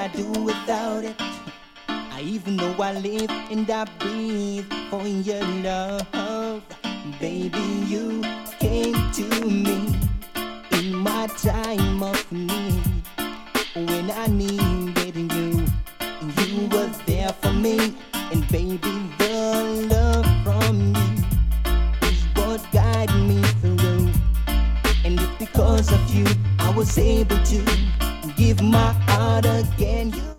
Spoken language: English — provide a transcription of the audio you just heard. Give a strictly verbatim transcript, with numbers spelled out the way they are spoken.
I do without it? I even know I live and I breathe for your love. Baby, you came to me in my time of need. When I needed you, you were there for me. And baby, the love from you is what guided me through. And it's because of you I was able to give my heart again. You